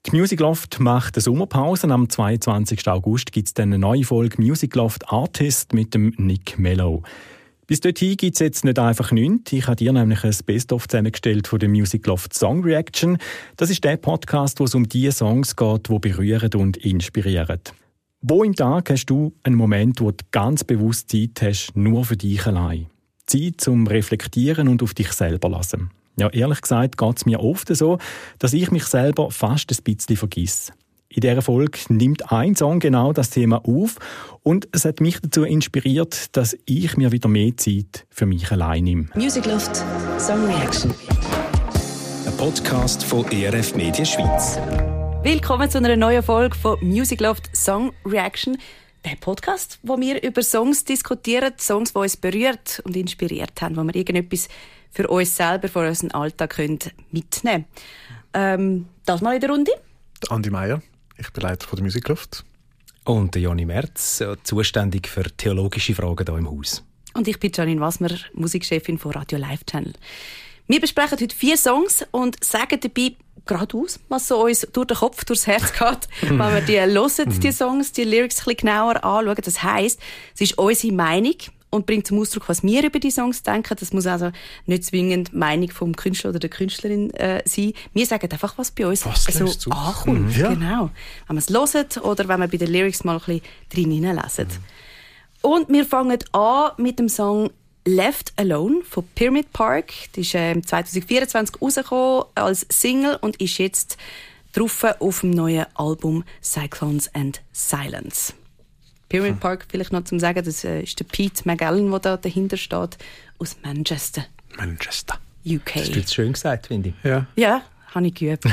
Die Music Loft macht eine Sommerpause. Am 22. August gibt es dann eine neue Folge Music Loft Artist mit dem Nick Mello. Bis dorthin gibt es jetzt nicht einfach nichts. Ich habe dir nämlich ein Best-of zusammengestellt von der Music Loft Song Reaction. Das ist der Podcast, wo es um die Songs geht, die berühren und inspirieren. Wo im Tag hast du einen Moment, wo du ganz bewusst Zeit hast, nur für dich allein? Zeit zum Reflektieren und auf dich selber lassen. Ja, ehrlich gesagt geht es mir oft so, dass ich mich selber fast ein bisschen vergesse. In dieser Folge nimmt ein Song genau das Thema auf und es hat mich dazu inspiriert, dass ich mir wieder mehr Zeit für mich allein nehme. Music Loft Song Reaction. Ein Podcast von ERF Media Schweiz. Willkommen zu einer neuen Folge von Music Loft Song Reaction. Der Podcast, wo wir über Songs diskutieren, Songs, die uns berührt und inspiriert haben, wo wir irgendetwas für uns selber, für unseren Alltag mitnehmen können. Das mal in der Runde. Andi Meier, ich bin Leiter von der Music Loft. Und Joni Merz, zuständig für theologische Fragen hier im Haus. Und ich bin Janine Wassmer, Musikchefin von Radio Live Channel. Wir besprechen heute 4 Songs und sagen dabei geradeaus, was so uns durch den Kopf, durchs Herz geht, wenn wir die hören, die Songs, die Lyrics ein bisschen genauer anschauen. Das heisst, es ist unsere Meinung und bringt zum Ausdruck, was wir über die Songs denken. Das muss also nicht zwingend die Meinung vom Künstler oder der Künstlerin sein. Wir sagen einfach, was bei uns so ankommt. Ja. Genau. Wenn wir es hören oder wenn wir bei den Lyrics mal ein bisschen drin hineinlesen. Und wir fangen an mit dem Song Left Alone von Pyramid Park. Die ist 2024 rausgekommen als Single und ist jetzt drauf auf dem neuen Album Cyclones and Silence. Pyramid Park, vielleicht noch zum Sagen, das ist der Pete Magellan, der da dahinter steht, aus Manchester. UK. Das hast du jetzt schön gesagt, finde ich. Ja, habe ich geübt.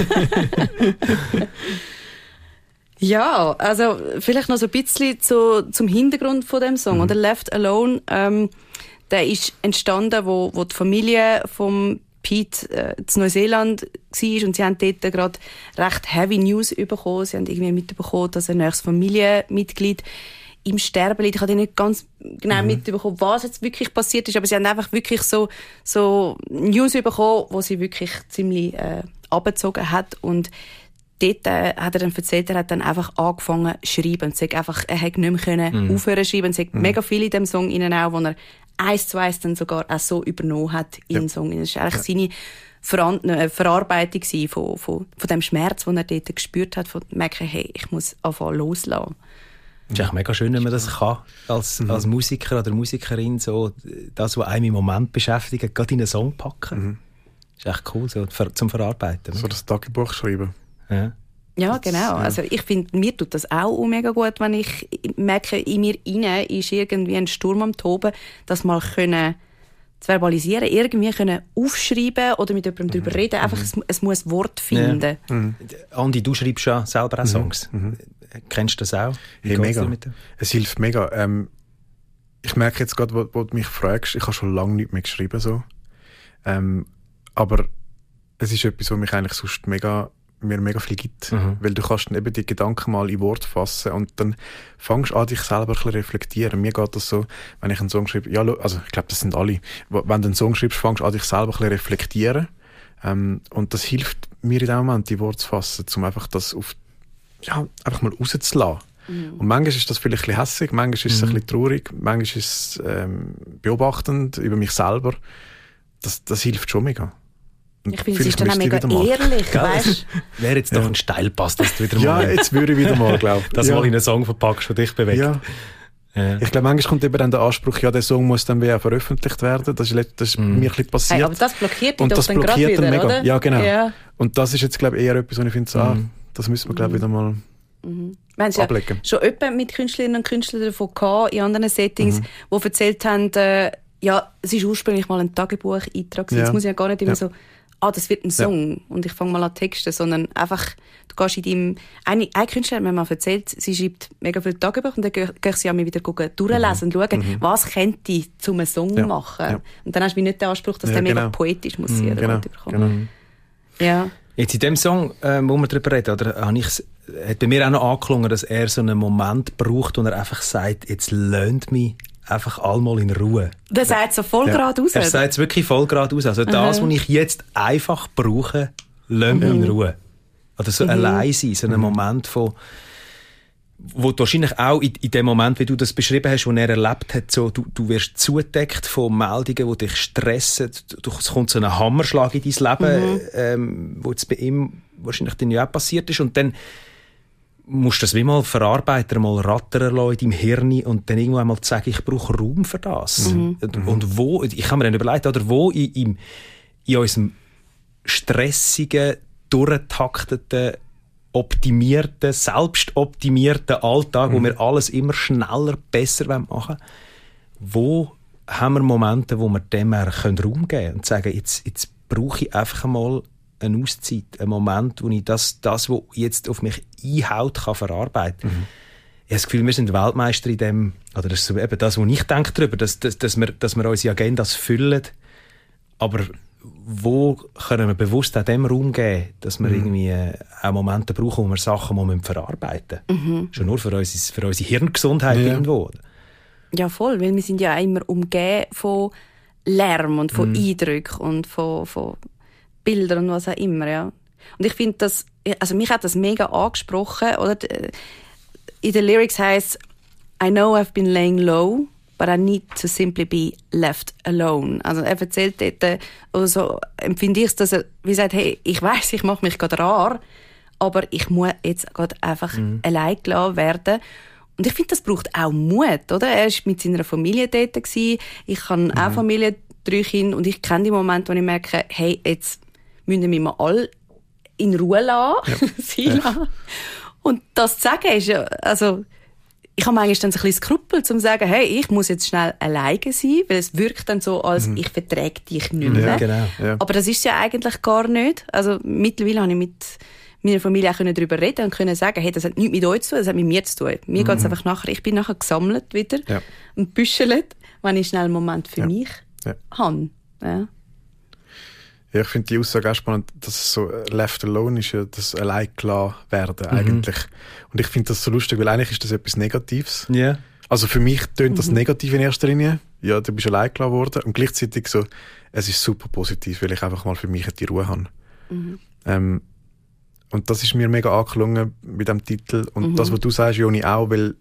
Ja, also vielleicht noch so ein bisschen zum Hintergrund von dem Song. Oder Left Alone, der ist entstanden, wo die Familie vom Pete in Neuseeland war und sie haben dort gerade recht heavy News bekommen. Sie haben irgendwie mitbekommen, dass ein nächstes Familienmitglied im Sterben liegt. Ich habe nicht ganz genau mitbekommen, was jetzt wirklich passiert ist, aber sie haben einfach wirklich so News bekommen, wo sie wirklich ziemlich abgezogen hat. Und dort hat er dann erzählt, er hat dann einfach angefangen zu schreiben. Er hat nicht mehr aufhören zu schreiben. Es hat mega viel in dem Song rein, auch, wo er 1:1 dann sogar auch so übernommen hat in den Song. Das war eigentlich seine Verarbeitung von dem Schmerz, den er dort gespürt hat, von merken, hey, ich muss anfangen loslassen. Es ist echt mega schön, wenn man das kann, als Musiker oder Musikerin, so das, was einem im Moment beschäftigt, gerade in einen Song packen. Das ist echt cool, so zum Verarbeiten. So das Tagebuch schreiben. Ja, genau. Also ich finde, mir tut das auch mega gut, wenn ich merke, in mir rein ist irgendwie ein Sturm am Toben, das mal können zu verbalisieren, irgendwie können aufschreiben oder mit jemandem darüber reden. Einfach, es muss Wort finden. Ja. Andi, du schreibst ja selber auch Songs. Kennst du das auch? Hey, mega. Es hilft mega. Ich merke jetzt gerade, wo du mich fragst, ich habe schon lange nicht mehr geschrieben. So. Aber es ist etwas, was mich eigentlich sonst mir mega viel gibt. Weil du kannst dann eben die Gedanken mal in Wort fassen und dann fängst du an, dich selber ein bisschen reflektieren. Mir geht das so, wenn ich einen Song schreibe, also ich glaube, das sind alle, wenn du einen Song schreibst, fängst du an, dich selber ein bisschen reflektieren. Und das hilft mir in dem Moment, die Worte zu fassen, um einfach das einfach mal rauszulassen. Und manchmal ist das vielleicht ein bisschen hässig, manchmal ist es ein bisschen traurig, manchmal ist es beobachtend über mich selber. Das hilft schon mega. Und ich finde, es ist dann auch mega ehrlich, weißt? Wäre jetzt doch ein Steilpass, dass du wieder mal... Ja, jetzt würde ich wieder mal, glaube ich. Dass mal in einen Song verpackst, der dich bewegt. Ja. Ich glaube, manchmal kommt eben dann der Anspruch, der Song muss dann wieder veröffentlicht werden. Das ist mir ein bisschen passiert. Hey, aber das blockiert dich doch dann gerade wieder, mega, oder? Ja, genau. Ja. Und das ist jetzt, glaube ich, eher etwas, wo ich finde, das müssen wir, glaube ich, wieder mal ablegen. Ja schon jemand mit Künstlerinnen und Künstlern davon gehabt, in anderen Settings, die erzählt haben, es ist ursprünglich mal ein Tagebucheintrag. Jetzt muss ich ja gar nicht immer so... das wird ein Song und ich fange mal an Texten, sondern einfach, du gehst in deinem... Eine Künstlerin hat mir mal erzählt, sie schreibt mega viele Tagebuch und dann gehe ich sie wieder durchlesen und schauen, was könnte ich zu einem Song machen. Ja. Und dann hast du nicht den Anspruch, dass der mega poetisch muss sein. Genau. Ja. Jetzt in dem Song, wo wir darüber reden, hat bei mir auch noch angeklungen, dass er so einen Moment braucht, wo er einfach sagt, jetzt löhnt mich einfach allmal in Ruhe. Der sagt so voll geradeaus. Er sagt es wirklich voll geradeaus. Also das, was ich jetzt einfach brauche, lasst mich in Ruhe. Oder so allein sein, so einen Moment von, wo du wahrscheinlich auch in dem Moment, wie du das beschrieben hast, wo er erlebt hat, so, du wirst zugedeckt von Meldungen, die dich stressen, es kommt so ein Hammerschlag in dein Leben, wo jetzt bei ihm wahrscheinlich dann ja auch passiert ist, und dann musst du das wie mal verarbeiten, mal rattern lassen in deinem Hirn und dann irgendwann mal sagen, ich brauche Raum für das. Und wo, ich habe mir dann überlegt, oder wo in unserem stressigen, durchgetakteten, optimierten, selbstoptimierten Alltag, wo wir alles immer schneller, besser machen wollen, wo haben wir Momente, wo wir dem Raum geben können und sagen, jetzt brauche ich einfach mal eine Auszeit, einen Moment, wo ich das, was jetzt auf mich einhaut, kann verarbeiten. Ich habe das Gefühl, wir sind Weltmeister in dem, oder das ist eben das, was ich denke darüber, dass wir unsere Agendas füllen, aber wo können wir bewusst auch dem Raum geben, dass wir irgendwie auch Momente brauchen, wo wir Sachen mal verarbeiten müssen. Schon nur für unsere Hirngesundheit irgendwo. Ja, voll, weil wir sind ja auch immer umgeben von Lärm und von Eindrücken und von Bildern und was auch immer, ja. Und ich finde das, also mich hat das mega angesprochen, oder? In den Lyrics heisst, I know I've been laying low, but I need to simply be left alone. Also er erzählt dort, also empfinde ich es, dass er wie sagt, hey, ich weiss, ich mache mich gerade rar, aber ich muss jetzt gerade einfach allein gelassen werden. Und ich finde, das braucht auch Mut, oder? Er war mit seiner Familie dort gewesen. Ich habe auch Familie, 3 Kinder, und ich kenne die Momente, wo ich merke, hey, jetzt müssen wir mal alle in Ruhe lassen, Und das zu sagen ist ja, also, ich habe manchmal dann so ein bisschen Skrupel, um zu sagen, hey, ich muss jetzt schnell alleine sein, weil es wirkt dann so, als ich verträge dich nicht mehr. Ja, genau, ja. Aber das ist ja eigentlich gar nicht. Also mittlerweile habe ich mit meiner Familie auch darüber reden und können sagen, hey, das hat nichts mit euch zu tun, das hat mit mir zu tun. Mir geht es einfach nachher, ich bin nachher gesammelt wieder und büschelt, wenn ich schnell einen Moment für mich habe. Ja. Ja, ich finde die Aussage auch spannend, dass es so left alone ist, ja, das allein gelassen werden eigentlich. Und ich finde das so lustig, weil eigentlich ist das etwas Negatives. Yeah. Also für mich tönt das negativ in erster Linie. Ja, du bist allein gelassen worden. Und gleichzeitig so, es ist super positiv, weil ich einfach mal für mich die Ruhe habe. Und das ist mir mega angelungen mit dem Titel. Und das, was du sagst, Joni, auch, weil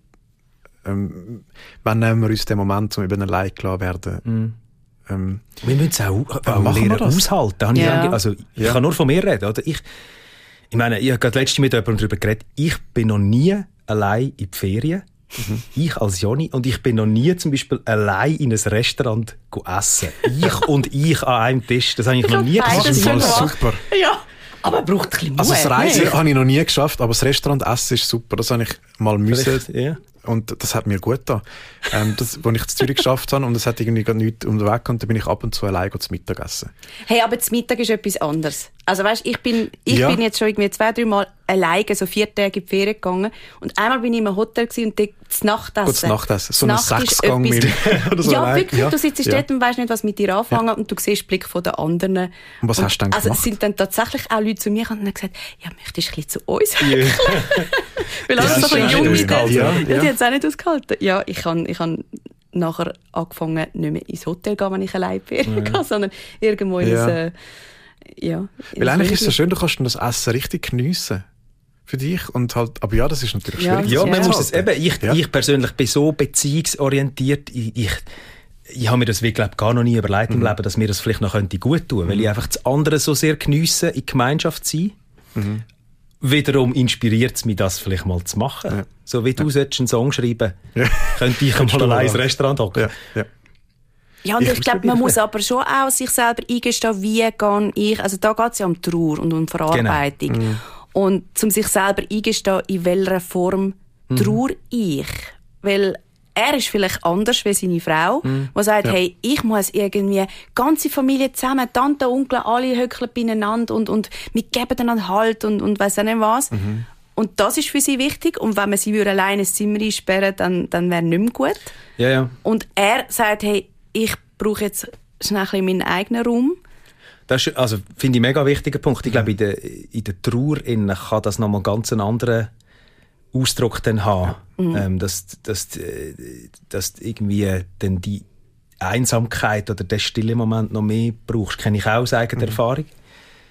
wann nehmen wir uns den Moment, um eben allein gelassen werden? Wir müssen es auch lernen aushalten. Ich kann nur von mir reden. Oder? Ich meine, ich habe gerade letztens mit jemandem darüber geredet, ich bin noch nie allein in die Ferien. Ich als Joni. Und ich bin noch nie zum Beispiel allein in ein Restaurant essen. Ich an einem Tisch. Das habe ich noch nie gemacht. Das ist mal super. Ja. Aber braucht ein bisschen Mut. Also das Reisen habe ich noch nie geschafft, aber das Restaurant essen ist super. Das habe ich mal müssen. Ja. Und das hat mir gut getan. Das, als ich in Zürich geschafft habe, und es hat irgendwie gerade nichts um den Weg, und dann bin ich ab und zu allein zum Mittagessen. Hey, aber zum Mittag ist etwas anderes. Also weißt, ich bin jetzt schon irgendwie 2-3 Mal alleine, so 4 Tage in die Ferien gegangen. Und einmal bin ich im Hotel gewesen und dort das Nachtessen. Gut, das Nachtessen. So ein 6-Gang oder so. Ja, allein. wirklich. Ja. Du sitzt dort und weißt nicht, was mit dir anfangen, und du siehst den Blick von den anderen. Und was hast du dann gemacht? Also es sind dann tatsächlich auch Leute zu mir gekommen und haben gesagt, ja, möchtest du ein bisschen zu uns? Weil alles so ein junge Leute, die haben es auch nicht ausgehalten. Ja, ich habe nachher angefangen, nicht mehr ins Hotel zu gehen, wenn ich allein bin, sondern irgendwo in ein weil eigentlich ist es so schön, du kannst das Essen richtig geniessen. Für dich. Und halt, aber ja, das ist natürlich schwierig. Ja, man muss es eben, ich persönlich bin so beziehungsorientiert, ich habe mir das wirklich gar noch nie überlegt im Leben, dass mir das vielleicht noch gut tun könnte, weil ich einfach das andere so sehr geniesse, in Gemeinschaft zu sein. Wiederum inspiriert es mich, das vielleicht mal zu machen. Ja. So wie du solltest einen Song schreiben, könnte ich mal allein ins Restaurant hocken. Ja, und ich glaube, man muss aber schon auch sich selber eingestehen, wie gehe ich, also da geht es ja um Trauer und um Verarbeitung. Genau. Und um sich selber eingestehen, in welcher Form trauere ich. Weil er ist vielleicht anders wie seine Frau, die sagt, hey, ich muss irgendwie ganze Familie zusammen, Tante, Onkel, alle höckeln beieinander und wir geben einander Halt und weiss auch nicht was. Und das ist für sie wichtig. Und wenn man sie alleine ins Zimmer einsperren, dann wäre nicht mehr gut. Ja. Und er sagt, hey, ich brauche jetzt schnell ein bisschen meinen eigenen Raum. Das ist, also, finde ich, ein mega wichtiger Punkt. Ich glaube, in der Trauer kann das nochmal ganz einen anderen Ausdruck dann haben. Dass irgendwie dann die Einsamkeit oder den stillen Moment noch mehr brauchst. Kenne ich auch aus eigener Erfahrung.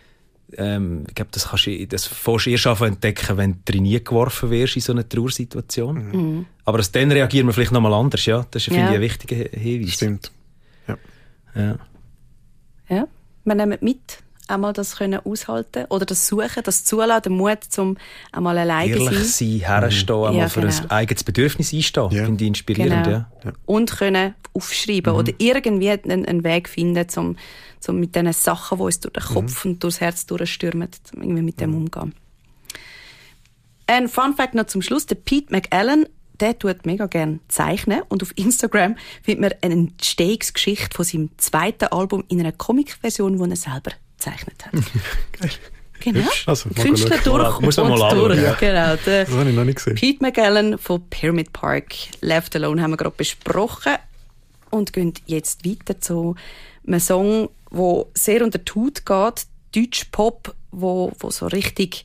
Ich glaube, das fährst du erst entdecken, wenn du nie geworfen wirst in so einer Trauersituation. Mhm. Aber dann reagieren wir vielleicht nochmal anders, ja. Das ist, finde ich, ein wichtiger Hinweis. Stimmt. Ja. Wir nehmen mit, einmal das können aushalten oder das suchen, das zulassen, den Mut, um einmal alleine zu sein. Ehrlich sein, herstehen, einmal für ein eigenes Bedürfnis einstehen. Ja. Finde ich inspirierend, Genau. ja. Und können aufschreiben oder irgendwie einen Weg finden, um mit diesen Sachen, die uns durch den Kopf und durchs Herz durchstürmen, irgendwie mit dem umgehen. Ein Fun Fact noch zum Schluss. Der Pete McAllen, der tut mega gerne zeichnen und auf Instagram findet man eine Entstehungsgeschichte von seinem zweiten Album in einer Comic-Version, die er selber gezeichnet hat. Geil. Genau. Also, mal Künstler schauen. durch Muss man und mal durch. anschauen, ja. Genau. Der Das habe ich noch nicht gesehen. Pete McAllen von Pyramid Park. Left Alone haben wir gerade besprochen und gehen jetzt weiter zu einem Song, der sehr unter die Haut geht. Deutsch-Pop, wo so richtig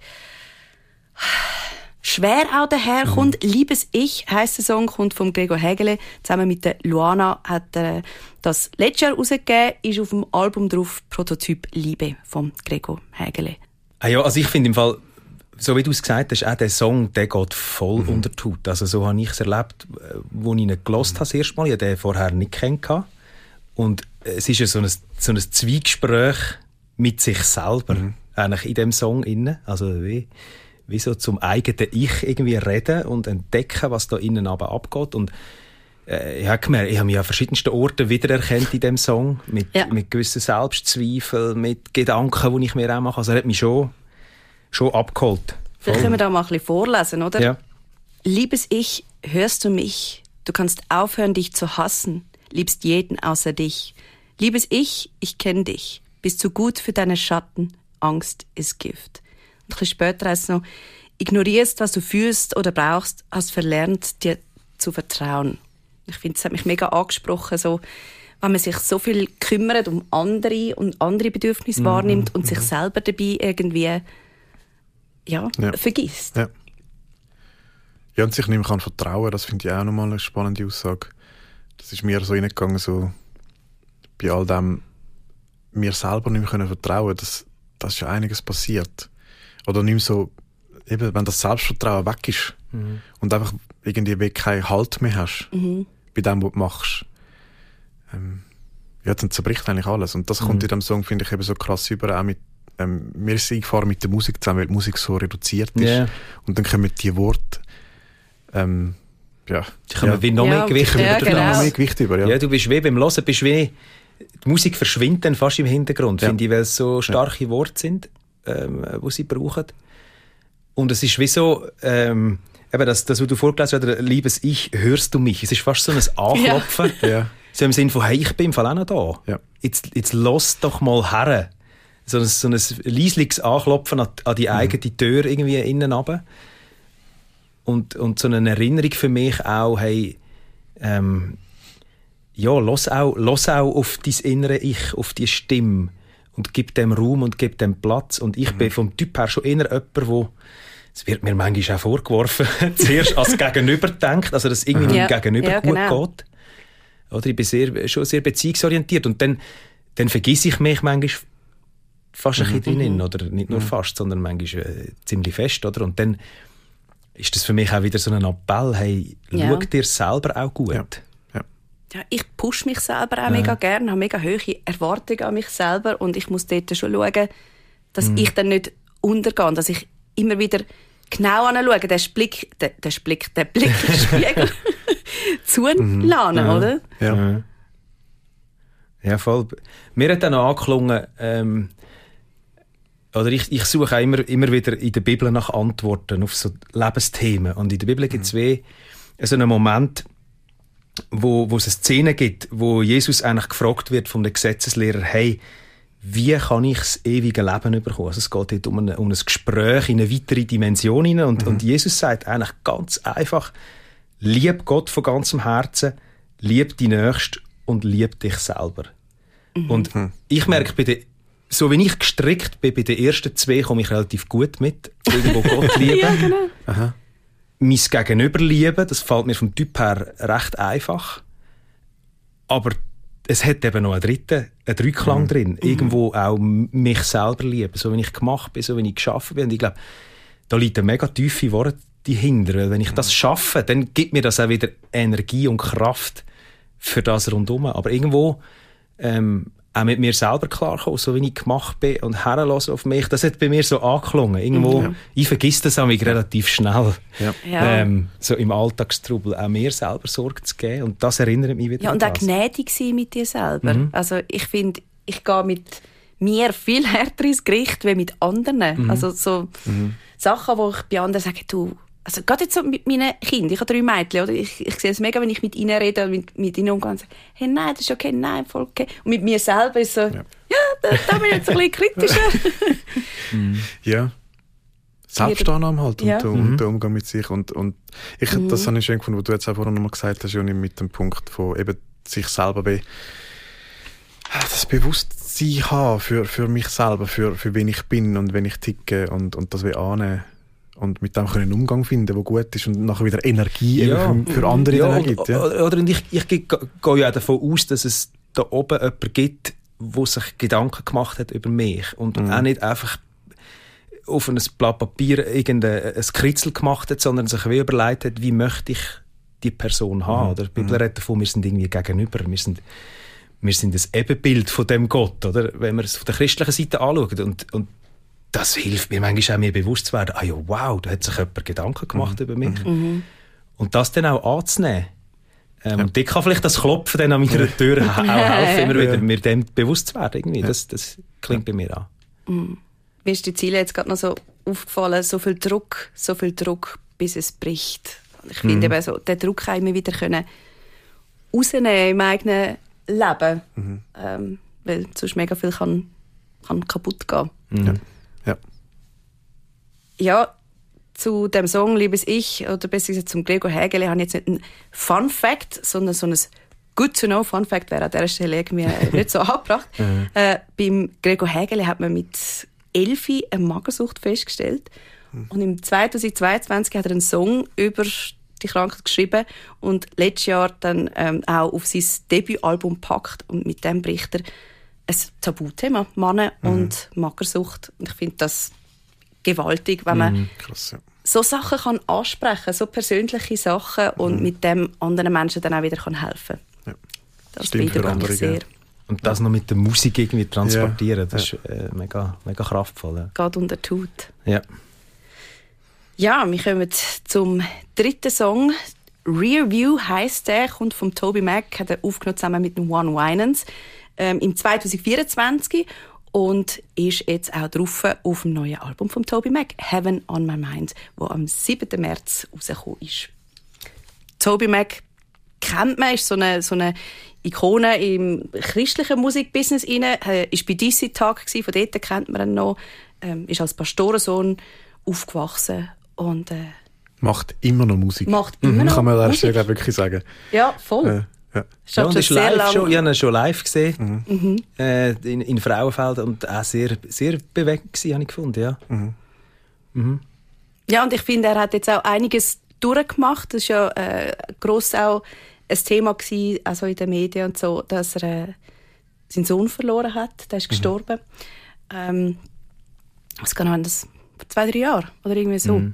schwer auch daherkommt. Liebes Ich heisst der Song, kommt vom Gregor Hägele. Zusammen mit der Luana hat er das letztes Jahr rausgegeben, ist auf dem Album drauf Prototyp Liebe vom Gregor Hägele. Ah ja, also ich finde im Fall, so wie du es gesagt hast, auch der Song, der geht voll unter die Haut. Also so habe ich es erlebt, wo ich ihn gehört habe das erste Mal. Ich hatte den vorher nicht kennengelernt. Und es ist ja so ein Zwiegespräch mit sich selber, eigentlich in dem Song inne. Also wie so zum eigenen Ich irgendwie reden und entdecken, was da innen aber abgeht. Und ich habe gemerkt, ich habe mich an verschiedensten Orten wiedererkannt in dem Song, mit gewissen Selbstzweifeln, mit Gedanken, die ich mir auch mache. Also er hat mich schon abgeholt. Vielleicht können wir da mal ein bisschen vorlesen, oder? Ja. Liebes Ich, hörst du mich? Du kannst aufhören, dich zu hassen. Liebst jeden außer dich. Liebes Ich kenne dich. Bist du gut für deine Schatten? Angst ist Gift. Und ein bisschen später heißt es noch, ignorierst, was du fühlst oder brauchst, hast verlernt, dir zu vertrauen. Ich finde, es hat mich mega angesprochen, so, wenn man sich so viel kümmert um andere und andere Bedürfnisse wahrnimmt und sich selber dabei irgendwie vergisst. Ja. Ja, und sich nicht mehr vertrauen kann, das finde ich auch nochmal eine spannende Aussage. Das ist mir so reingegangen, so bei all dem mir selber nicht mehr vertrauen können, dass ist ja einiges passiert. Oder nicht mehr so, eben, wenn das Selbstvertrauen weg ist und einfach irgendwie keinen Halt mehr hast bei dem, was du machst. Dann zerbricht eigentlich alles. Und das kommt in dem Song, finde ich, eben so krass über, auch mit mir ist es eingefahren mit der Musik zusammen, weil die Musik so reduziert ist. Yeah. Und dann kommen die Worte, Die kommen wie noch mehr Gewicht über. Noch mehr Gewicht über, ja. Ja, du bist wie beim Hören, die Musik verschwindet dann fast im Hintergrund, finde ich, weil es so starke Worte sind, die sie brauchen. Und es ist wie so, eben das, was du vorgelesen hast, liebes Ich, hörst du mich? Es ist fast so ein Anklopfen. Ja. So im Sinne von, hey, ich bin im Fall auch noch da. Ja. Jetzt lass doch mal her. So ein leisliches Anklopfen an die eigene Tür irgendwie innen runter. Und so eine Erinnerung für mich auch, hey, lass auch auf dein innere Ich, auf die Stimme und gib dem Raum und gib dem Platz. Und ich bin vom Typ her schon eher jemand, es wird mir manchmal auch vorgeworfen, zuerst als Gegenüber denkt, also dass irgendwie dem Gegenüber gut geht. Oder ich bin schon sehr beziehungsorientiert und dann vergesse ich mich manchmal fast ein bisschen drin, oder nicht nur fast, sondern manchmal ziemlich fest, oder? Und dann ist das für mich auch wieder so ein Appell, hey, schau dir selber auch gut. Ja, ich pushe mich selber auch mega gerne, habe mega hohe Erwartungen an mich selber und ich muss dort schon schauen, dass ich dann nicht untergehe, dass ich immer wieder genau anschaue, den Blickspiegel zulassen, oder? Ja. Ja, voll. Mir hat dann auch angeklungen, oder ich suche auch immer wieder in der Bibel nach Antworten auf so Lebensthemen. Und in der Bibel gibt es so einen Moment, wo es eine Szene gibt, wo Jesus eigentlich gefragt wird von dem Gesetzeslehrer, hey, wie kann ich das ewige Leben bekommen? Also es geht dort um ein Gespräch in eine weitere Dimension hinein. Und Jesus sagt eigentlich ganz einfach, lieb Gott von ganzem Herzen, lieb die Nächste und lieb dich selber. Und ich merke, so wie ich gestrickt bin, bei den ersten zwei komme ich relativ gut mit. Irgendwo Gott lieben. Ja, genau. Aha. Mein Gegenüber lieben, das fällt mir vom Typ her recht einfach. Aber es hat eben noch einen Dreiklang drin. Irgendwo auch mich selber lieben, so wie ich gemacht bin, so wie ich geschaffen bin. Und ich glaube, da liegt eine mega tiefe Worte dahinter. Weil wenn ich das schaffe, dann gibt mir das auch wieder Energie und Kraft für das rundherum. Aber irgendwo auch mit mir selber klarkommen, so wie ich gemacht bin und herlassen auf mich. Das hat bei mir so angeklungen. Irgendwo, ich vergesse das relativ schnell. Ja. So im Alltagstrubel auch mir selber Sorge zu geben. Und das erinnert mich wieder Ja, an und das. auch gnädig sein mit dir selber. Also ich finde, ich gehe mit mir viel härter ins Gericht wie mit anderen. Also so Sachen, wo ich bei anderen sage, du, also gerade jetzt so mit meinen Kindern, ich habe 3 Mädchen, oder? Ich sehe es mega, wenn ich mit ihnen rede und mit ihnen umgehe und sage, hey, nein, das ist okay, nein, voll okay. Und mit mir selber ist so, da bin ich jetzt ein bisschen kritischer. Ja. Selbstannahme halt Ja. und der Umgang mit sich. Und das habe ich schön gefunden, was du jetzt auch vorhin noch mal gesagt hast, Joni, mit dem Punkt von eben sich selber das Bewusstsein haben für mich selber, für wen ich bin und wenn ich ticke und das annehmen. Und mit dem können einen Umgang finden, der gut ist und nachher wieder Energie für andere dann gibt. Ja. Oder ich gehe ja auch davon aus, dass es da oben jemanden gibt, der sich Gedanken gemacht hat über mich und auch nicht einfach auf ein Blatt Papier irgendein Kritzel gemacht hat, sondern sich wie überlegt hat, wie möchte ich die Person haben. Oder die Bibel redet davon, wir sind irgendwie gegenüber. Wir sind das Ebenbild von dem Gott, oder? Wenn wir es von der christlichen Seite anschauen. Und das hilft mir manchmal auch, mir bewusst zu werden, ja, wow, da hat sich jemand Gedanken gemacht über mich. Und das dann auch anzunehmen. Und dort kann vielleicht das Klopfen dann an meiner Tür auch helfen, immer wieder mir dem bewusst zu werden. Irgendwie. Das klingt bei mir an. Mir ist die Ziele jetzt gerade noch so aufgefallen, so viel Druck, bis es bricht. Und ich finde eben so, den Druck auch immer wieder können rausnehmen im eigenen Leben. Weil sonst mega viel kann kaputt gehen. Ja, zu dem Song «Liebes Ich», oder besser gesagt zum Gregor Hägeli, habe ich jetzt nicht einen Fun-Fact, sondern so ein Good-to-know-Fun-Fact wäre an dieser Stelle irgendwie nicht so angebracht. Beim Gregor Hägeli hat man mit 11 eine Magersucht festgestellt. Und im 2022 hat er einen Song über die Krankheit geschrieben und letztes Jahr dann auch auf sein Debütalbum gepackt. Und mit dem bricht er ein Tabuthema, Männer und Magersucht. Und ich finde das gewaltig, wenn man Krass, ja. so Sachen kann ansprechen, so persönliche Sachen und mit dem anderen Menschen dann auch wieder helfen kann. Ja. Das Stimmt für beeindruckt andere, mich sehr. ja. Und das noch mit der Musik irgendwie transportieren, das ist mega, mega kraftvoll. Geht unter Tut. Ja. Ja, wir kommen zum 3. Song. Rearview heisst der, kommt von Toby Mac, hat er aufgenommen zusammen mit dem One Winans im 2024 und ist jetzt auch drauf auf dem neuen Album von Toby Mac, Heaven on My Mind, das am 7. März rausgekommen ist. Toby Mac kennt man, ist so eine Ikone im christlichen Musikbusiness inne, ist bei DC Tag gsi, von dort kennt man ihn noch, ist als Pastorensohn aufgewachsen und macht immer noch Musik. Macht immer noch Kann man an der Musik. Stelle wirklich sagen. Ja, voll. Ja. Ja, und ist live schon, ich habe ihn schon live gesehen, Mhm. in Frauenfeld und auch sehr, sehr bewegend gewesen, habe ich gefunden, ja. Ja, und ich finde, er hat jetzt auch einiges durchgemacht. Das war ja gross auch ein Thema gewesen, also in den Medien und so, dass er seinen Sohn verloren hat. Der ist gestorben. Was kann man das? Vor 2-3 Jahren oder irgendwie so.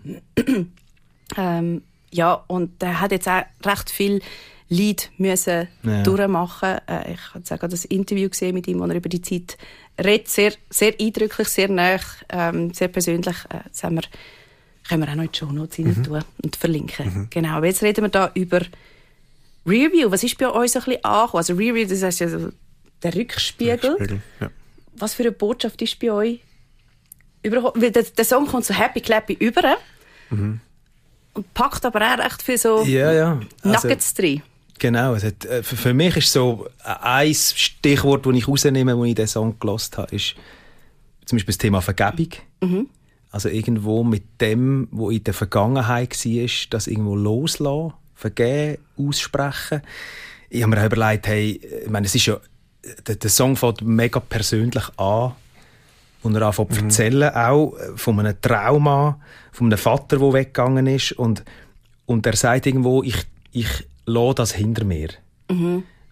Ja, und er hat jetzt auch recht viel Leid müssen durchmachen. Ich habe jetzt auch gerade das Interview gesehen mit ihm, wo er über die Zeit redet. Sehr, sehr eindrücklich, sehr nah, sehr persönlich. Das können wir auch noch in die Shownotes rein tun und verlinken. Genau, aber jetzt reden wir da über Rearview. Was ist bei euch so ein bisschen angekommen? Also Rearview, das heißt ja so der Rückspiegel. Ja. Was für eine Botschaft ist bei euch überhaupt? Weil der Song kommt so happy clappy über und packt aber auch recht viel so Nuggets drin. Genau, es hat, für mich ist so ein Stichwort, das ich rausnehme, als ich diesen Song gehört habe, ist zum Beispiel das Thema Vergebung. Also irgendwo mit dem, was in der Vergangenheit war, das irgendwo loslassen, vergeben, aussprechen. Ich habe mir auch überlegt, hey, ich meine, es ist ja, der Song fängt mega persönlich an, und er anfängt zu erzählen, auch von einem Trauma, von einem Vater, der weggegangen ist. Und er sagt irgendwo, ich lasse das hinter mir. Und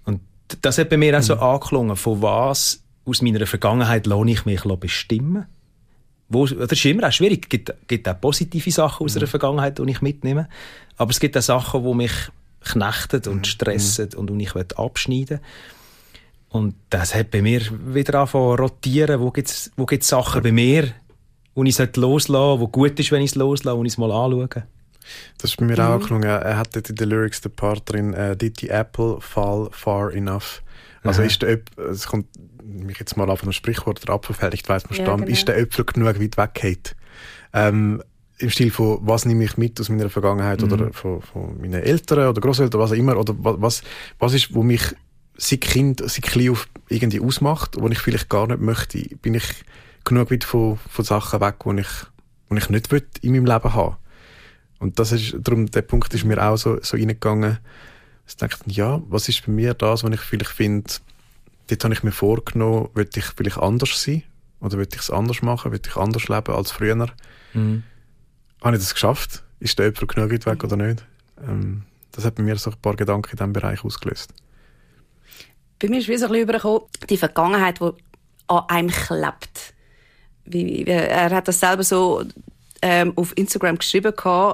das hat bei mir auch so angeklungen, von was aus meiner Vergangenheit lohne ich mich bestimmen. Das ist immer auch schwierig. Es gibt auch positive Sachen aus einer Vergangenheit, die ich mitnehme. Aber es gibt auch Sachen, die mich knechten und stressen und die ich abschneiden will. Und das hat bei mir wieder angefangen zu rotieren. Wo gibt's Sachen bei mir, die ich loslassen sollte, wo gut ist, wenn ich es loslasse, und ich es mal anschaue. Das ist bei mir auch angeklungen. Er hat dort in den Lyrics den Part drin, «Did the apple fall far enough?» Also ist der es kommt mich jetzt mal auf ein Sprichwort, der Apfel fällt, ich weiss, man Stamm, genau. Ist der Äpfel genug weit weggeht? Im Stil von, was nehme ich mit aus meiner Vergangenheit oder von meinen Eltern oder Grosseltern, was auch immer, oder was ist, wo mich seit Kind, seit klein auf irgendwie ausmacht, wo ich vielleicht gar nicht möchte, bin ich genug weit von Sachen weg, wo ich nicht will in meinem Leben haben. Und das ist, darum, der Punkt ist mir auch so reingegangen, dass ich dachte, ja, was ist bei mir das, was ich vielleicht finde, dort habe ich mir vorgenommen, will ich vielleicht anders sein? Oder will ich es anders machen? Will ich anders leben als früher? Habe ich das geschafft? Ist der Äpfel genug weit weg oder nicht? Das hat bei mir so ein paar Gedanken in diesem Bereich ausgelöst. Bei mir ist wie so ein bisschen übergekommen, die Vergangenheit, die an einem klebt. Er hat das selber so auf Instagram geschrieben.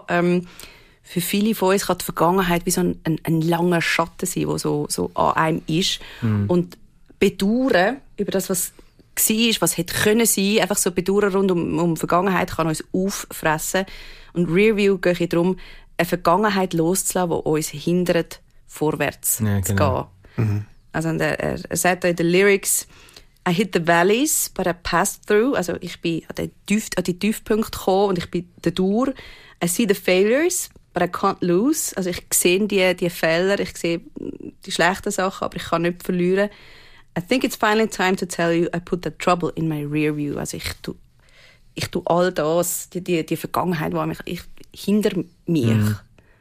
Für viele von uns kann die Vergangenheit wie so ein langer Schatten sein, der so an einem ist. Und Bedauern über das, was war, was hätte können sein, einfach so Bedauern rund um die Vergangenheit kann uns auffressen. Und Rearview geht darum, eine Vergangenheit loszulassen, die uns hindert, vorwärts zu gehen. Also er sagt in den Lyrics, I hit the valleys, but I passed through. Also ich bin an die Tiefpunkte gekommen und ich bin dadurch. I see the failures, but I can't lose. Also ich sehe die Fehler, ich sehe die schlechten Sachen, aber ich kann nicht verlieren. I think it's finally time to tell you I put that trouble in my rear view. Also ich tu all das, die Vergangenheit, die hinter mir.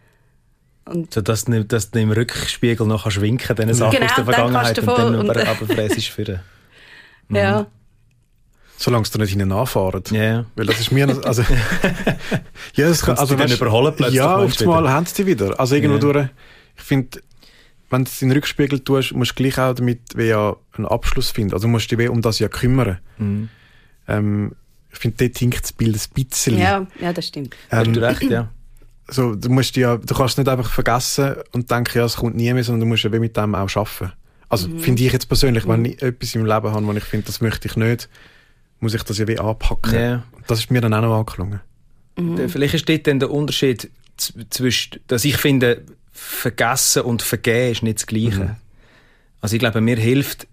Und so, dass du im Rückspiegel noch winken kannst, Sachen aus der Vergangenheit und dann runterfrässt für Ja. Solange es da nicht hinten anfahren. Yeah. Weil das ist mir... Also, ja, das kann, also, dann überholen plötzlich. Ja, oftmals haben sie die wieder. Also irgendwo durch... Ich finde, wenn du es in den Rückspiegel tust, musst du gleich auch damit einen Abschluss finden. Also du musst dich um das ja kümmern. Ich finde, dort hinkt das Bild ein bisschen. Ja, das stimmt. Hast du recht, ja. So, du kannst es nicht einfach vergessen und denken, ja, es kommt nie mehr, sondern du musst ja mit dem auch arbeiten. Also finde ich jetzt persönlich, wenn ich etwas im Leben habe, wo ich finde, das möchte ich nicht, muss ich das ja wie anpacken. Yeah. Das ist mir dann auch noch angeklungen. Vielleicht ist dort dann der Unterschied zwischen, dass ich finde, vergessen und vergeben ist nicht das Gleiche. Also ich glaube, mir hilft,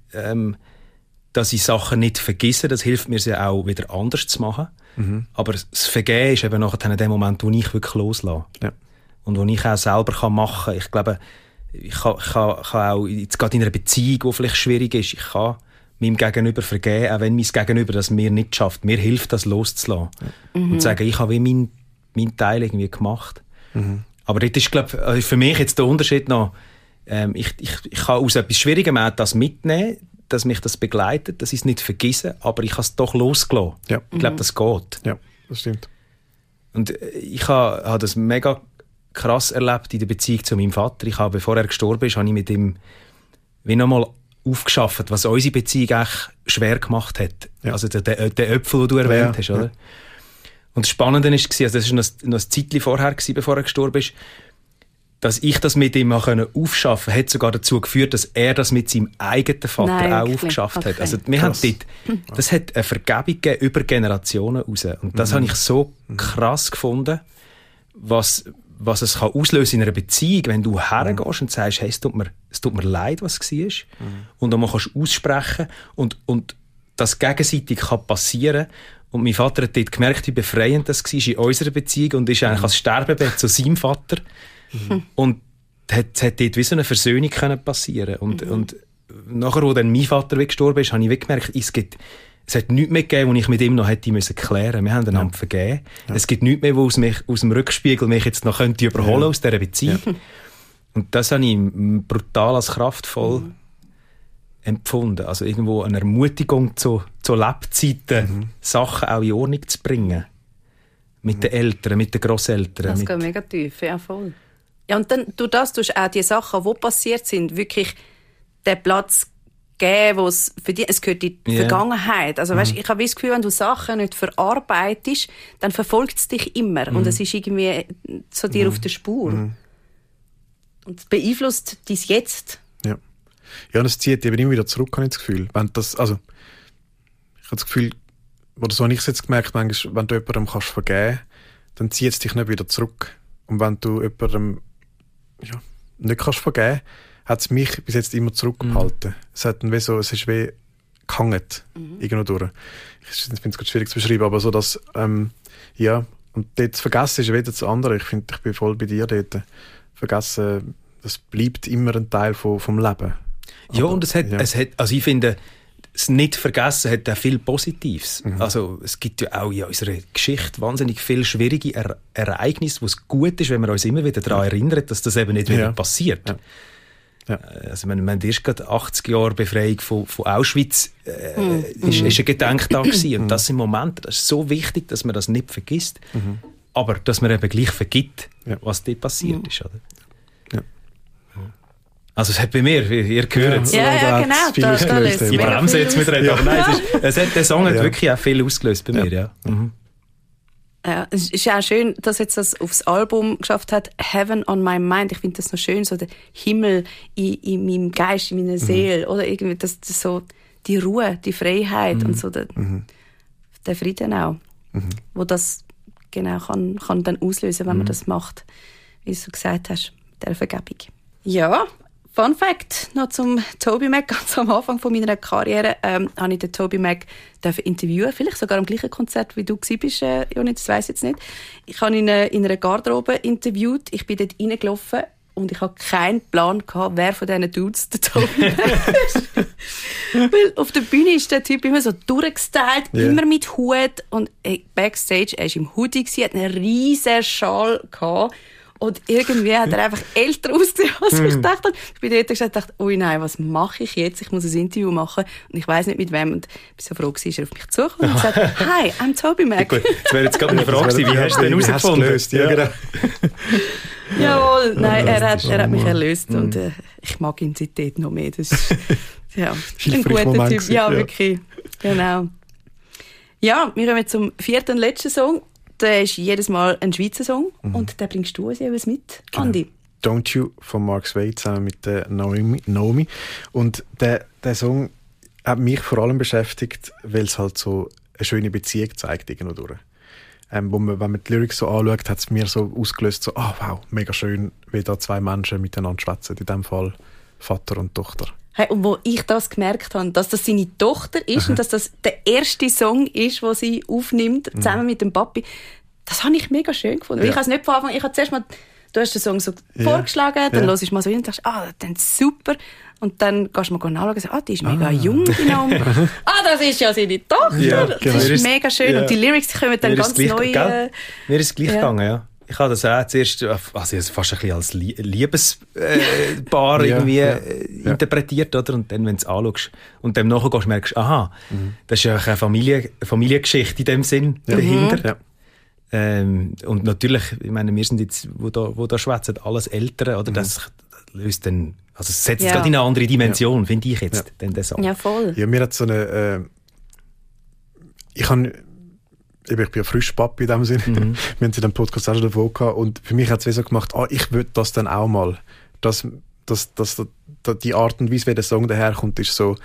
dass ich Sachen nicht vergesse, das hilft mir, sie auch wieder anders zu machen. Aber das Vergehen ist eben nachher in dem Moment, wo ich wirklich loslasse. Ja. Und wo ich auch selber machen kann. Ich glaube, ich kann auch, jetzt gerade in einer Beziehung, die vielleicht schwierig ist, ich kann meinem Gegenüber vergeben, auch wenn mein Gegenüber das mir nicht schafft. Mir hilft das loszulassen. Und zu sagen, ich habe wie mein Teil irgendwie gemacht. Aber dort ist, glaube ich, für mich jetzt der Unterschied noch, ich kann aus etwas Schwierigem auch das mitnehmen, dass mich das begleitet, dass ich es nicht vergesse, aber ich habe es doch losgelassen. Ja. Ich glaube, das geht. Ja, das stimmt. Und ich habe das mega krass erlebt in der Beziehung zu meinem Vater. Bevor er gestorben ist, habe ich mit ihm wie nochmal aufgeschafft, was unsere Beziehung echt schwer gemacht hat. Ja. Also der Äpfel, den du erwähnt hast, oder? Ja. Und das Spannende war, also das war noch ein Zeitchen vorher, bevor er gestorben ist, dass ich das mit ihm aufschaffen konnte, hat sogar dazu geführt, dass er das mit seinem eigenen Vater auch aufgeschafft hat. Also wir haben dort, das hat eine Vergebung gegeben über Generationen raus. Und das habe ich so krass gefunden, was es kann auslösen in einer Beziehung, wenn du hergehst und sagst, hey, es tut mir leid, was es war. Und dann kannst du aussprechen und das gegenseitig kann passieren. Und mein Vater hat dort gemerkt, wie befreiend das war in unserer Beziehung und ist eigentlich als Sterbebett zu seinem Vater. Und hat dort wie so eine Versöhnung passieren können. Und nachher, wo dann mein Vater gestorben ist, habe ich gemerkt, es hat nichts mehr gegeben, was ich mit ihm noch hätte klären müssen. Wir haben einander vergeben. Ja. Es gibt nichts mehr, was aus dem Rückspiegel mich jetzt noch überholen aus dieser Beziehung. Ja. Und das habe ich brutal als kraftvoll empfunden. Also irgendwo eine Ermutigung zu Lebzeiten, Sachen auch in Ordnung zu bringen. Mit den Eltern, mit den Grosseltern. Das geht mega tief, ja voll. Ja, und dann, du tust auch die Sachen, die passiert sind, wirklich den Platz geben, wo es für dich, es gehört in die Vergangenheit. Also weißt, ich habe das Gefühl, wenn du Sachen nicht verarbeitest, dann verfolgt es dich immer und es ist irgendwie so dir auf der Spur. Und es beeinflusst dein Jetzt. Ja, und es zieht eben immer wieder zurück, habe ich das Gefühl. Wenn das, also, ich habe das Gefühl, oder so habe ich es jetzt gemerkt, manchmal, wenn du jemandem kannst vergeben, dann zieht es dich nicht wieder zurück. Und wenn du jemandem nicht kannst vergeben, hat es mich bis jetzt immer zurückgehalten. Es hat dann es ist wie gehangen, irgendwo durch. Ich finde es schwierig zu beschreiben, aber so, dass, und dort zu vergessen ist wieder das andere. Ich finde, ich bin voll bei dir dort. Vergessen, das bleibt immer ein Teil vom Leben. Ja, aber, und es hat, also ich finde, das Nicht-Vergessen hat auch viel Positives. Also, es gibt ja auch in unserer Geschichte wahnsinnig viele schwierige Ereignisse, wo es gut ist, wenn wir uns immer wieder daran erinnern, dass das eben nicht wieder passiert. Ja. Ja. Also, wir haben erst gerade 80 Jahre Befreiung von Auschwitz, ist ein Gedenktag gewesen. Und das sind Momente, das ist so wichtig, dass man das nicht vergisst. Aber, dass man eben gleich vergibt, was dort passiert ist, oder? Also es hat bei mir, ihr hört es. Ja, genau. Da löst ich bremse jetzt mit reden, aber nein, der Song hat wirklich auch viel ausgelöst bei mir. Ja. Ja, es ist auch schön, dass jetzt das aufs Album geschafft hat, Heaven on My Mind. Ich finde das noch schön, so der Himmel in meinem Geist, in meiner Seele, oder irgendwie das so die Ruhe, die Freiheit und so der Frieden auch, wo das genau kann dann auslösen, wenn man das macht, wie du gesagt hast, der Vergebung. Ja. Fun Fact noch zum Toby Mac. Ganz am Anfang von meiner Karriere habe ich den Toby Mac interviewen, vielleicht sogar am gleichen Konzert, wie du warst, Joni, das weiss ich jetzt nicht. Ich habe ihn in einer Garderobe interviewt. Ich bin dort reingelaufen und ich hatte keinen Plan gehabt, wer von diesen Dudes der Toby Mac ist. Weil auf der Bühne ist der Typ immer so durchgestylt, immer mit Hut und Backstage, er war im Hoodie, hat einen riesen Schal gehabt. Und irgendwie hat er einfach älter ausgesehen, als ich dachte. Ich bin dort und dachte, ui nein, was mache ich jetzt? Ich muss ein Interview machen und ich weiss nicht mit wem. Und ich war so froh, ist er auf mich zugekommen und gesagt, hi, I'm Toby Mac. Gut, das wäre jetzt gerade eine Frage gewesen, wie hast du denn herausgefunden? Ja, genau. Jawohl, nein, er hat mich erlöst und ich mag ihn seitdem noch mehr. Das ist ein guter Typ. Ja, wirklich. Genau. Ja, wir kommen zum 4. und letzten Song. Der ist jedes Mal ein Schweizer Song und den bringst du uns jeweils mit, Andi. Genau. Don't You von Mark Swade zusammen mit Naomi. Und der Song hat mich vor allem beschäftigt, weil es halt so eine schöne Beziehung zeigt irgendwo durch. Wenn man die Lyrics so anschaut, hat es mir so ausgelöst, so, wow, mega schön, wie da zwei Menschen miteinander schwätzen. In diesem Fall Vater und Tochter. Hey, und wo ich das gemerkt habe, dass das seine Tochter ist und dass das der erste Song ist, den sie aufnimmt, zusammen mit dem Papi, das habe ich mega schön gefunden. Ich habe es nicht von Anfang, ich habe zuerst mal, du hast den Song so vorgeschlagen, dann hörst du mal so hin und denkst, dann super. Und dann gehst du mal nachschauen und sagst, die ist mega jung, genau. Das ist ja seine Tochter. Ja, genau. Das ist mega schön. Und die Lyrics kommen dann ganz neu. Mir ist es gleich gegangen, ja. Ich habe das auch zuerst fast ein bisschen als Liebespaar irgendwie interpretiert, oder? Und dann, wenn du es anschaust und dem nachher gehst, merkst du, das ist ja eine Familiengeschichte in dem Sinn dahinter. Und natürlich, ich meine, wir sind jetzt, wo da schwätzen, alles Ältere, oder? Das löst dann, also es setzt gerade in eine andere Dimension, finde ich jetzt, den Song. Ja, voll. Ja, mir hat so eine, ich bin ja frisch Papi in dem Sinn. Wir haben es in dem Podcast auch schon davon gehabt. Und für mich hat es so gemacht, ich würde das dann auch mal. Die Art und Weise, wie der Song daherkommt, ist so,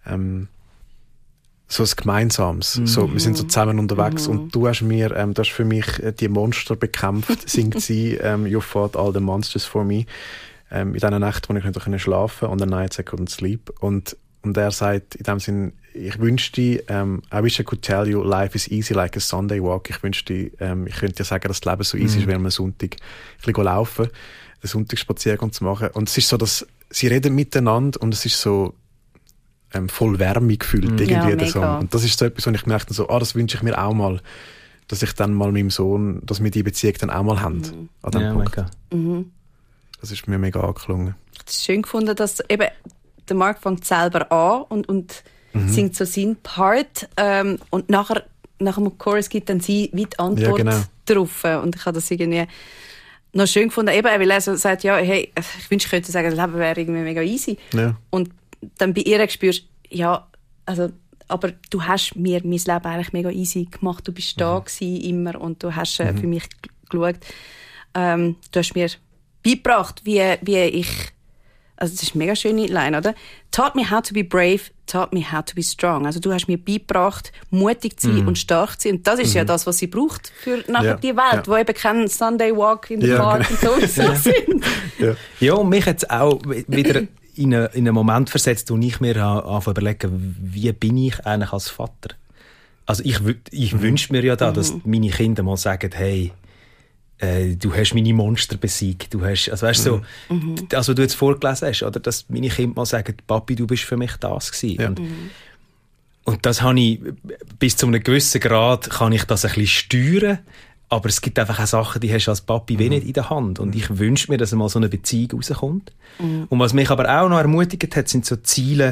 so ein Gemeinsames. So, wir sind so zusammen unterwegs und du hast für mich die Monster bekämpft, singt sie, You fought all the monsters for me. In diesen Nächten, wo ich nicht schlafen konnte, on the nights I couldn't sleep. Und er sagt in dem Sinn, ich wünschte, I wish I could tell you, life is easy like a Sunday walk. Ich wünschte, ich könnte dir sagen, dass das Leben so easy ist, wenn man am Sonntag ein bisschen laufen, einen Sonntagsspaziergang zu machen. Und es ist so, dass sie reden miteinander und es ist so voll Wärme gefühlt, irgendwie der Song. Und das ist so etwas, wo ich merkte, so, das wünsche ich mir auch mal, dass ich dann mal meinem Sohn, dass wir die Beziehung dann auch mal haben. An dem Punkt. Das ist mir mega angeklungen. Das ist schön gefunden, dass eben der Mark fängt selber an und singt so seinen Part und nach dem Chorus gibt dann sie wie die Antwort drauf. Und ich habe das irgendwie noch schön gefunden, eben, weil er so sagt, hey, ich wünschte, ich könnte sagen, das Leben wäre irgendwie mega easy. Ja. Und dann bei ihr spürst, ja, also, aber du hast mir mein Leben eigentlich mega easy gemacht. Du bist da gewesen, immer, und du hast für mich geschaut. Du hast mir beigebracht, wie ich, also das ist eine mega schöne Line, oder? Taught me how to be brave, taught me how to be strong. Also du hast mir beigebracht, mutig zu sein und stark zu sein. Und das ist ja das, was sie braucht für nachher die Welt, wo eben kein Sunday Walk in the Park und so sind. Ja, und mich hat es auch wieder in einen Moment versetzt, wo ich mir überlege, wie bin ich eigentlich als Vater? Also ich wünsche mir ja da, dass meine Kinder mal sagen, hey, du hast meine Monster besiegt. Du hast, also weißt so, also du jetzt vorgelesen hast, oder, dass meine Kinder mal sagen, Papi, du bist für mich das gewesen. Ja. Und das habe ich, bis zu einem gewissen Grad kann ich das ein bisschen steuern, aber es gibt einfach auch Sachen, die hast du als Papi wenig in der Hand. Und ich wünsche mir, dass mal so eine Beziehung rauskommt. Und was mich aber auch noch ermutigt hat, sind so Ziele,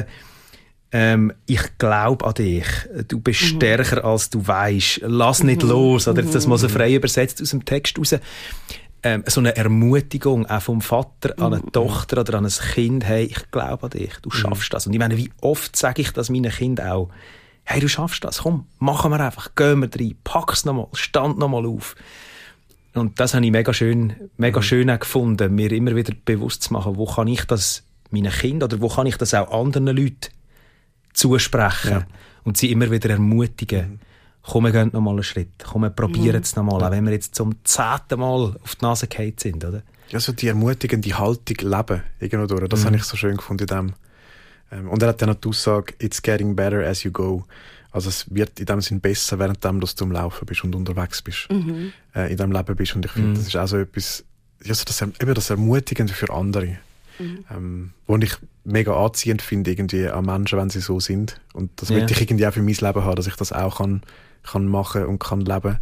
ich glaube an dich, du bist stärker als du weisst, lass nicht los, oder das mal so frei übersetzt aus dem Text raus. So eine Ermutigung auch vom Vater an eine Tochter oder an ein Kind, hey, ich glaube an dich, du schaffst das. Und ich meine, wie oft sage ich das meinen Kindern auch, hey, du schaffst das, komm, machen wir einfach, gehen wir rein, pack's nochmal, stand nochmal auf. Und das habe ich mega schön auch gefunden, mir immer wieder bewusst zu machen, wo kann ich das meinen Kindern oder wo kann ich das auch anderen Leuten zusprechen und sie immer wieder ermutigen. Komm, wir gehen noch mal einen Schritt. Komm, wir probieren es noch mal, auch wenn wir jetzt zum 10. Mal auf die Nase gefallen sind, oder? Ja, so die ermutigende Haltung leben, irgendwo durch. Das habe ich so schön gefunden in dem. Und er hat dann noch die Aussage, it's getting better as you go. Also es wird in dem Sinn besser, während du am Laufen bist und unterwegs bist. In dem Leben bist. Und ich finde, das ist auch so etwas, ja, so das Ermutigende für andere. Wo ich mega anziehend finde, irgendwie an Menschen, wenn sie so sind. Und das möchte ich irgendwie auch für mein Leben haben, dass ich das auch kann machen und kann leben.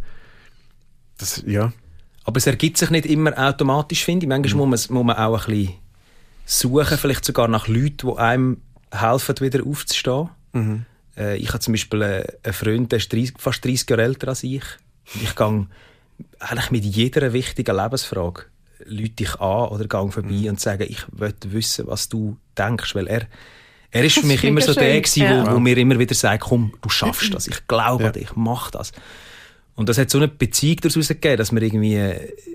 Das, ja. Aber es ergibt sich nicht immer automatisch, finde ich. Manchmal muss man auch ein bisschen suchen, vielleicht sogar nach Leuten, die einem helfen, wieder aufzustehen. Ich habe zum Beispiel einen Freund, der ist fast 30 Jahre älter als ich. Und ich gehe eigentlich mit jeder wichtigen Lebensfrage Leute ich an oder gehe vorbei und sage, ich möchte wissen, was du denkst, weil er ist für mich immer so der gewesen, wo mir immer wieder sagt, komm, du schaffst das, ich glaube an dich, mach das. Und das hat so eine Beziehung daraus gegeben, dass wir irgendwie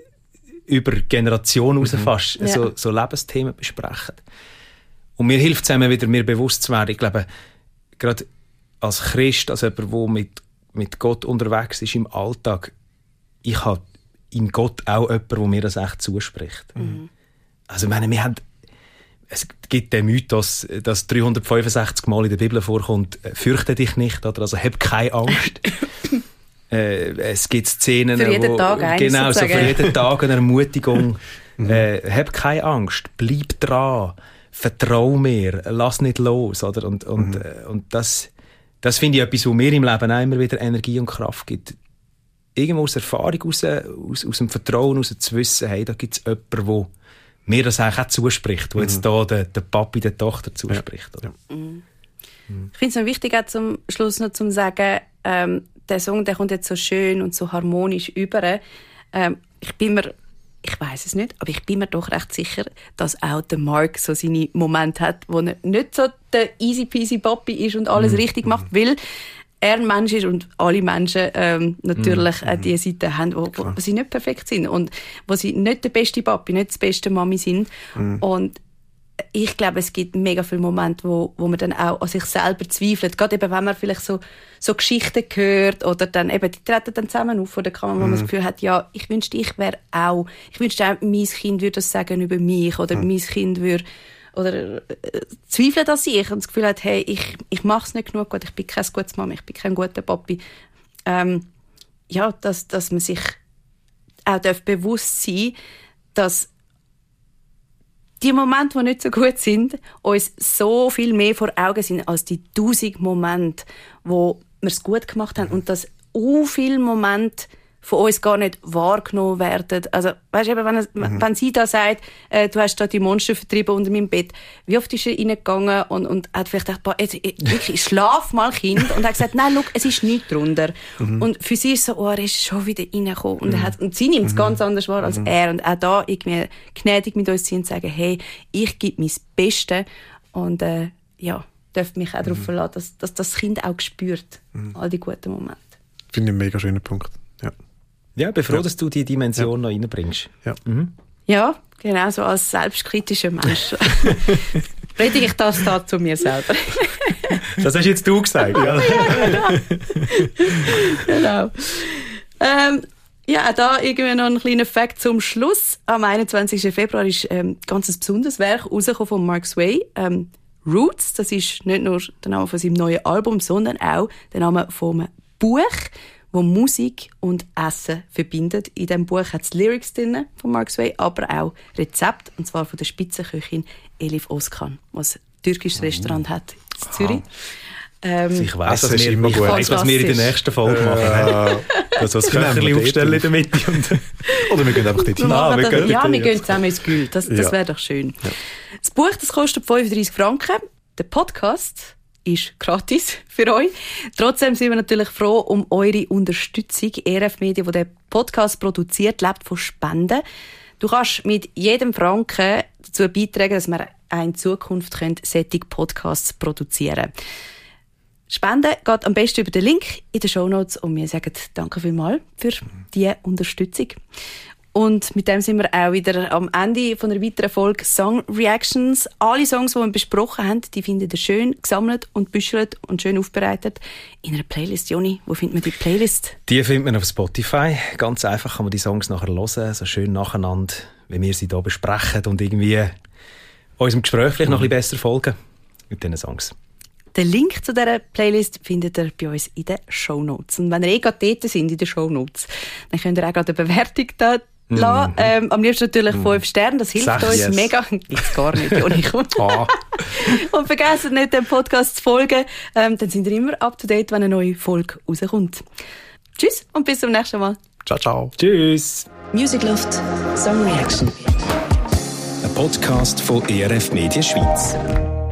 über Generationen raus fast so Lebensthemen besprechen. Und mir hilft es einem wieder, mir bewusst zu werden. Ich glaube, gerade als Christ, als jemand, der mit Gott unterwegs ist im Alltag, ich habe in Gott auch jemand, der mir das echt zuspricht. Also, ich meine, es gibt den Mythos, dass 365 Mal in der Bibel vorkommt, fürchte dich nicht, oder? Also, hab keine Angst. Es gibt Szenen, für jeden Tag genau, so für jeden Tag eine Ermutigung. Hab keine Angst, bleib dran, vertrau mir, lass nicht los, oder? Und das finde ich etwas, was mir im Leben auch immer wieder Energie und Kraft gibt. Irgendwo aus Erfahrung, aus dem Vertrauen, aus zu wissen, hey, da gibt es jemanden, der mir das eigentlich auch zuspricht, der jetzt da der Papi der Tochter zuspricht. Oder? Ich finde es noch wichtig, auch zum Schluss noch zu sagen, der Song, der kommt jetzt so schön und so harmonisch über. Ich weiss es nicht, aber ich bin mir doch recht sicher, dass auch der Mark so seine Momente hat, wo er nicht so der easy peasy Papi ist und alles richtig macht, weil er ein Mensch ist und alle Menschen natürlich die Seiten haben, wo sie nicht perfekt sind und wo sie nicht der beste Papi, nicht das beste Mami sind. Und ich glaube, es gibt mega viele Momente, wo man dann auch an sich selber zweifelt. Gerade eben, wenn man vielleicht so Geschichten hört oder dann eben, die treten dann zusammen auf vor der Kamera, wo man das Gefühl hat, ja, ich wünschte, ich wünschte auch, mein Kind würde das sagen über mich oder mein Kind würde oder zweifelt an sich und das Gefühl hat, hey, ich mache es nicht genug gut, ich bin kein gutes Mama, ich bin kein guter Papi. Ja, dass man sich auch bewusst sein darf, dass die Momente, die nicht so gut sind, uns so viel mehr vor Augen sind als die 1000 Momente, wo wir es gut gemacht haben und dass viele Momente von uns gar nicht wahrgenommen werden. Also, weißt du, wenn sie da sagt, du hast da die Monster vertrieben unter meinem Bett, wie oft ist er reingegangen und hat vielleicht gedacht, wirklich, schlaf mal, Kind, und hat gesagt, nein, schau, es ist nichts drunter. Und für sie ist so, er ist schon wieder reingekommen. Und sie nimmt es ganz anders wahr als er. Und auch da irgendwie gnädig mit uns sein und sagen, hey, ich gebe mein Bestes. Und darf mich auch darauf verlassen, dass das Kind auch spürt, all die guten Momente. Finde ich einen mega schönen Punkt. Ja, ich bin froh, dass du die Dimension noch reinbringst. Ja. Ja, genau, so als selbstkritischer Mensch predige ich das da zu mir selber. Das hast jetzt du gesagt. Ja. Genau. Da irgendwie noch ein kleiner Fakt zum Schluss. Am 21. Februar ist ganz ein besonderes Werk rausgekommen von Mark Sway. Roots, das ist nicht nur der Name von seinem neuen Album, sondern auch der Name vom Buch, wo Musik und Essen verbindet. In diesem Buch hat es Lyrics drin von Mark Sway, aber auch Rezepte, und zwar von der Spitzenköchin Elif Özkan, was ein türkisches Restaurant hat in Zürich. Ich weiss, das ist immer gut. Was wir in der nächsten Folge machen. Das was Köcherli aufstellen in der Mitte. Oder wir gehen einfach dort hin. Wir gehen zusammen ins Gül. Das wäre doch schön. Ja. Das Buch, das kostet 35 Franken. Der Podcast ist gratis für euch. Trotzdem sind wir natürlich froh um eure Unterstützung. ERF Media, die den Podcast produziert, lebt von Spenden. Du kannst mit jedem Franken dazu beitragen, dass wir in Zukunft solche Podcasts produzieren können. Spenden geht am besten über den Link in den Shownotes und wir sagen danke vielmals für diese Unterstützung. Und mit dem sind wir auch wieder am Ende von einer weiteren Folge Song Reactions. Alle Songs, die wir besprochen haben, die findet ihr schön gesammelt und büschelt und schön aufbereitet in einer Playlist. Joni, wo findet man die Playlist? Die findet man auf Spotify. Ganz einfach kann man die Songs nachher hören, so schön nacheinander, wie wir sie hier besprechen und irgendwie unserem Gespräch vielleicht noch ein bisschen besser folgen mit diesen Songs. Den Link zu dieser Playlist findet ihr bei uns in den Shownotes. Und wenn ihr gerade dort sind, in den Shownotes, dann könnt ihr auch gerade eine Bewertung da lassen. Am liebsten natürlich 5 Sterne, das hilft 6, uns yes. mega. Gibt's gar nicht, Joni. Und vergesst nicht, dem Podcast zu folgen. Dann sind ihr immer up to date, wenn eine neue Folge rauskommt. Tschüss und bis zum nächsten Mal. Ciao, ciao. Tschüss. Music Loft Song Reaction. Ein Podcast von ERF Media Schweiz.